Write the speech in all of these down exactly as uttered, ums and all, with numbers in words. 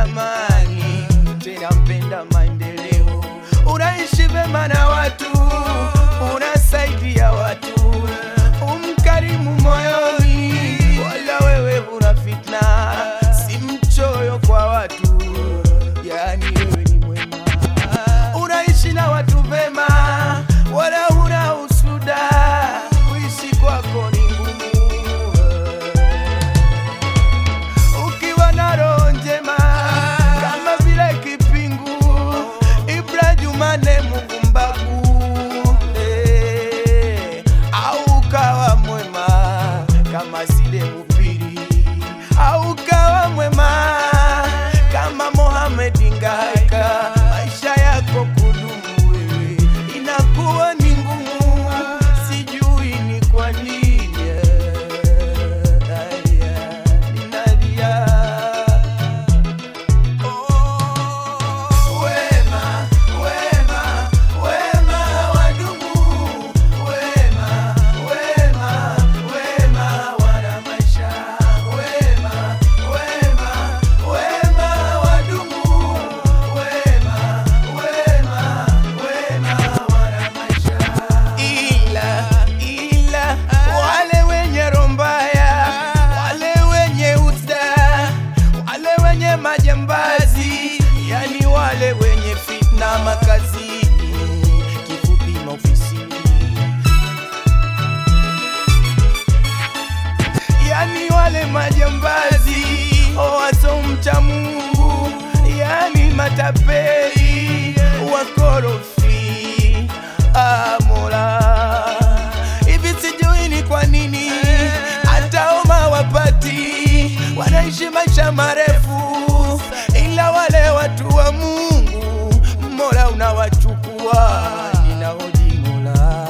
amani, tena mpenda maendeleo. Unaishi vema na watu, unasaidia watu, umkarimu moyoni, wala wewe una fitna, si mchoyo kwa watu, yani wewe ni mwema. Unaishi na watu vema, wala huna usuda, kuishi kwako ni ngumu. Ukiwa na roho njema kama vile kipingu, Ibra Jumane Mugumbaku, eh, au ukawa mwema kama Side Mupiri, au ukawa mwema kama Mohamed Ngaika, maisha yako kudumu wewe inakuwa ni ngumu, sijui ni kwa nini. Ninalia wema, wema, wema wadumu, wema, wema, wema wana maisha, wema, wema, wema wadumu, wema, wema, wema wana maisha. Ila, ila wale wenye roho mbaya, wale wenye usta, wale wenye majambazi, yani wale wenye fitna makazini, kifupi maofisini, yani wale majambazi wasomcha Mungu, yani matapeli wakorofi. Ah, Mola, hivi sijui ni kwa nini hata oma wapati, wanaishi maisha marefu, ila wale watu wa Mungu Mola unawachukua. Ninahoji Mola,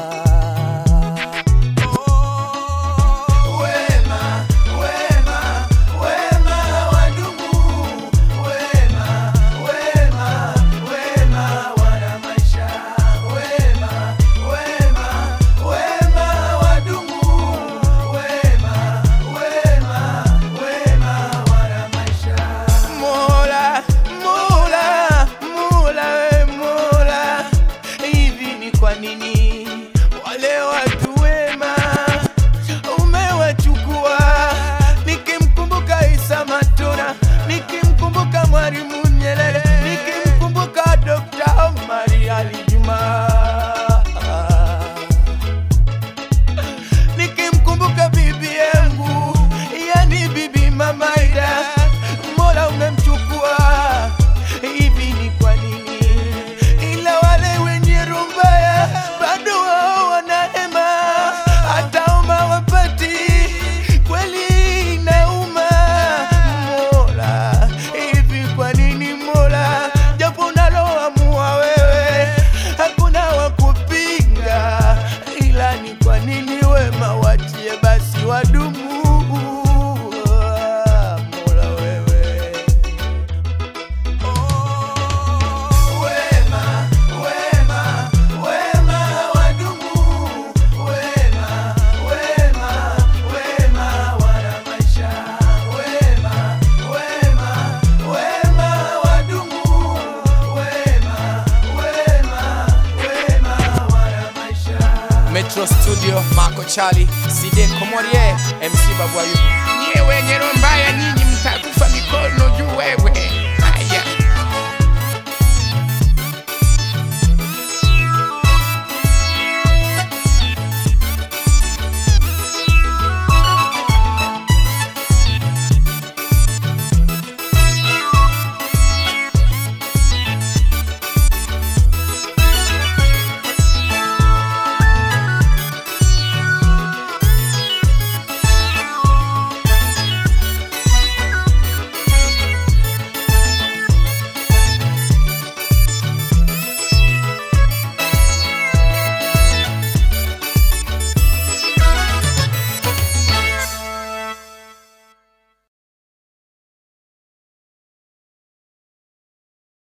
wema, wema, wema wadumu, wema, wema, wema wana maisha, wema, wema, wema wadumu, wema, wema, wema wana maisha. Mola, Mola, Mola, we Mola, hivi ni kwa nini wale watu wema umewachukua? Nikimkumbuka Isa Matona, nikimkumbuka Mwalimu Nyerere, nikimkumbuka Dokta Omar Ali Juma, nikimkumbuka bibi yangu, yani bibi Mama Ida, Mola umemchukua. Hivi ni kwa nini? Ila wale wenye roho mbaya bado wao wana hema, hata oma wapati, kweli inauma. Mola, hivi kwa nini Mola? Japo unaloamua wewe hakuna wa kupinga, ila ni kwa nini wema wachie basi wadumu. Mola wewe, wema, wema, wema wadumu, wema, wema, wema wana maisha, wema, wema, wema wadumu, wema, wema, wema wana maisha. Metro Studio, Marco Charlie, Side Komorie, M C Babu Ayubu. Nye wenye roho mbaya nyinyi mtakufa mikono juu wewe.